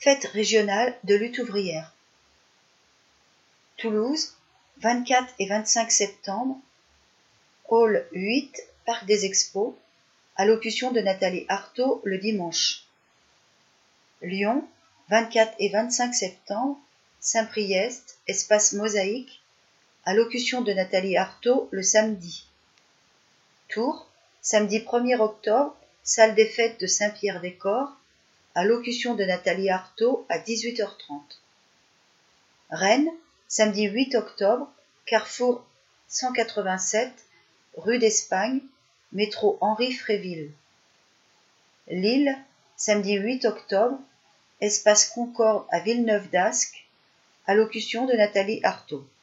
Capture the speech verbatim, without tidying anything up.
Fête régionale de lutte ouvrière. Toulouse, vingt-quatre et vingt-cinq septembre, hall huit, Parc des Expos, allocution de Nathalie Arthaud le dimanche. Lyon, vingt-quatre et vingt-cinq septembre, Saint-Priest, espace Mosaïque, allocution de Nathalie Arthaud le samedi. Tours, samedi premier octobre, salle des fêtes de Saint-Pierre-des-Corps, allocution de Nathalie Arthaud à dix-huit heures trente. Rennes, samedi huit octobre, carrefour cent quatre-vingt-sept, rue d'Espagne, métro Henri Fréville. Lille, samedi huit octobre, espace Concorde à Villeneuve d'Ascq, allocution de Nathalie Arthaud.